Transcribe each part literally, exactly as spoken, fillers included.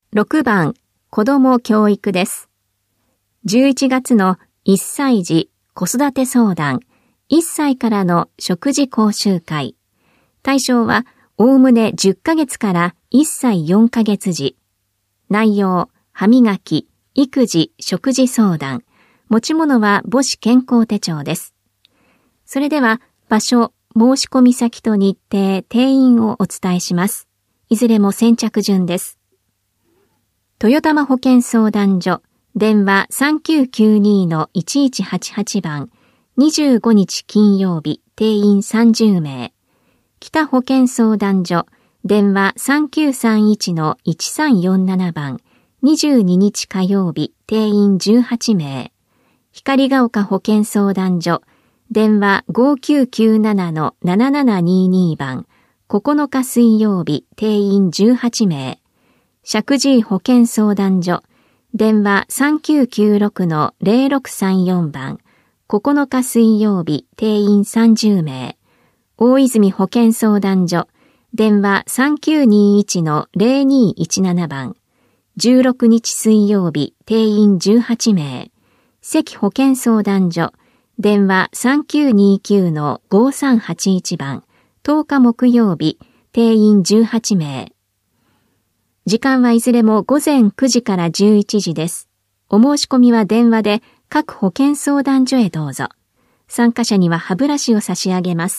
ろくばん、子ども教育です。じゅういちがつのいっさい児子育て相談、いっさいからの食事講習会。対象はおおむねじゅっかげつからいっさいよんかげつ児。内容、歯磨き、育児、食事相談。持ち物は母子健康手帳です。それでは場所、申し込み先と日程、定員をお伝えします。いずれも先着順です。豊玉保健相談所、電話 さんきゅうきゅうに のいちいちはちはち 番、にじゅうごにち金曜日、定員さんじゅうめい。北保健相談所、電話 さんきゅうさんいち のいちさんよんなな 番、にじゅうににち火曜日、定員じゅうはちめい。光が丘保健相談所、電話 ごきゅうきゅうなな のななななにに 番、ここのか水曜日、定員じゅうはちめい。石神井保健相談所、電話 さんきゅうきゅうろく のぜろろくさんよん 番、ここのか水曜日、定員さんじゅうめい。大泉保健相談所、電話 さんきゅうにいち のぜろにいちなな 番、じゅうろくにち水曜日、定員じゅうはちめい。関保健相談所、電話 さんきゅうにきゅう のごさんはちいち 番、とおか木曜日、定員じゅうはちめい。時間はいずれもごぜんくじからじゅういちじです。お申し込みは電話で各保健相談所へどうぞ。参加者には歯ブラシを差し上げます。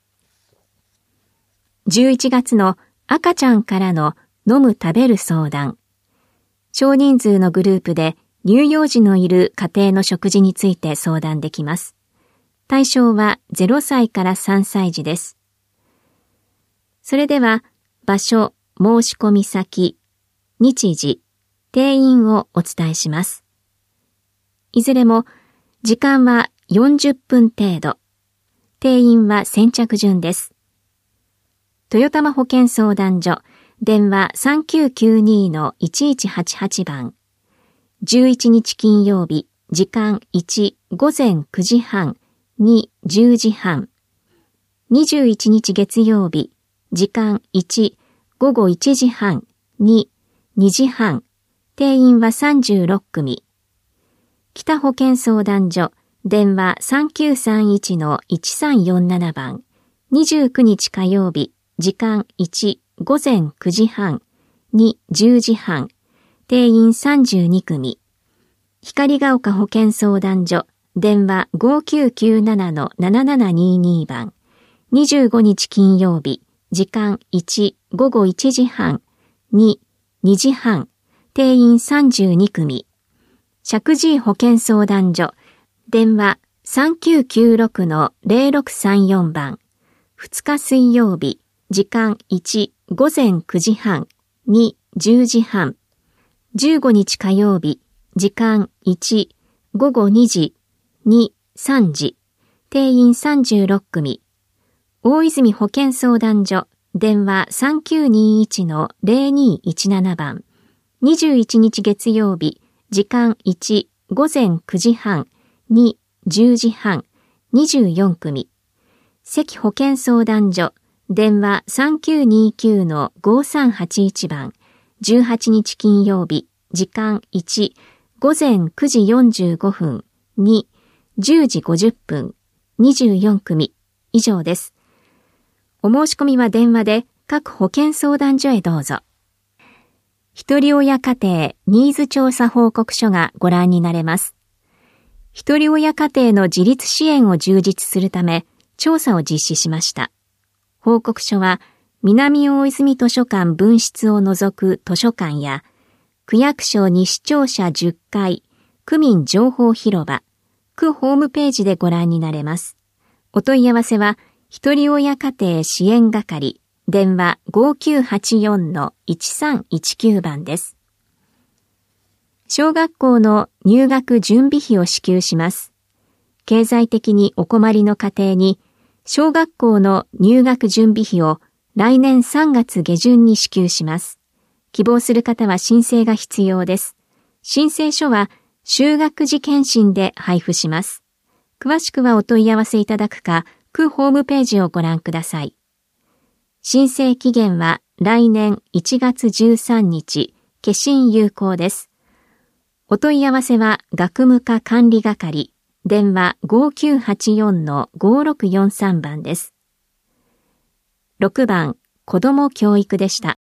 じゅういちがつの赤ちゃんからの飲む食べる相談。少人数のグループで乳幼児のいる家庭の食事について相談できます。対象はゼロさいからさんさい児です。それでは場所、申し込み先、日時、定員をお伝えします。いずれも時間はよんじゅっぷん程度。定員は先着順です。豊玉保健相談所、電話 さんきゅうきゅうに のいちいちはちはち 番、じゅういちにち金曜日、時間いち、ごぜんくじはん、に、じゅうじはん。にじゅういちにち月曜日、時間いち、ごごいちじはん、に、にじはん。定員はさんじゅうろくくみ。北保健相談所、電話 さんきゅうさんいち のいちさんよんなな 番、にじゅうくにち火曜日、時間いち、ごぜんくじはん、に、じゅうじはん。定員さんじゅうにくみ。光が丘保健相談所、電話 ごきゅうきゅうなな のななななにに 番、にじゅうごにち金曜日、時間いち、ごごいちじはん、に、にじはん。定員さんじゅうにくみ。石神井保健相談所、電話 さんきゅうきゅうろく のぜろろくさんよん 番、ふつか水曜日、時間いち、ごぜんくじはん、に、じゅうじはん。じゅうごにち火曜日、時間いち、ごごにじ、に、さんじ。定員さんじゅうろくくみ。大泉保健相談所、電話 さんきゅうにいち のぜろにいちなな 番、にじゅういちにち月曜日、時間いち、ごぜんくじはん、に、じゅうじはん、にじゅうよんくみ。関保健相談所、電話 さんきゅうにきゅう のごさんはちいち 番、じゅうはちにち金曜日、時間いち、ごぜんくじよんじゅうごふん、に、じゅうじごじゅっぷん、にじゅうよんくみ。以上です。お申し込みは電話で各保健相談所へどうぞ。ひとり親家庭ニーズ調査報告書がご覧になれます。ひとり親家庭の自立支援を充実するため調査を実施しました。報告書は南大泉図書館分室を除く図書館や区役所西庁舎じゅっかい、区民情報広場、区ホームページでご覧になれます。お問い合わせはひとり親家庭支援係、電話 ごきゅうはちよん のいちさんいちきゅう 番です。小学校の入学準備費を支給します。経済的にお困りの家庭に、小学校の入学準備費を来年さんがつげじゅんに支給します。希望する方は申請が必要です。申請書は就学時検診で配布します。詳しくはお問い合わせいただくか、区ホームページをご覧ください。申請期限は来年いちがつじゅうさんにち消印有効です。お問い合わせは学務課管理係、電話 ごきゅうはちよんのごろくよんさん 番です。ろくばん、子ども教育でした。